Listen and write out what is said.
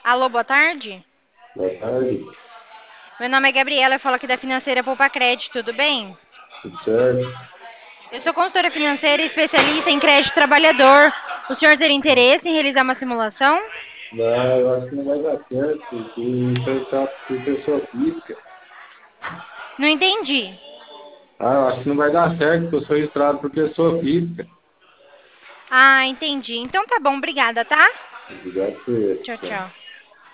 Alô, boa tarde. Boa tarde, Meu nome é Gabriela, eu falo aqui da Financeira Poupa Crédito, tudo bem? tudo certo? Eu sou consultora financeira e especialista em crédito trabalhador. O senhor teria interesse em realizar uma simulação? Não, eu acho que não vai dar certo, porque isso aí tá por pessoa física. Não entendi. Eu acho que não vai dar certo, porque eu sou registrado por pessoa física. Ah, entendi. Então tá bom, obrigada, tá? Obrigado por Tchau, isso. tchau.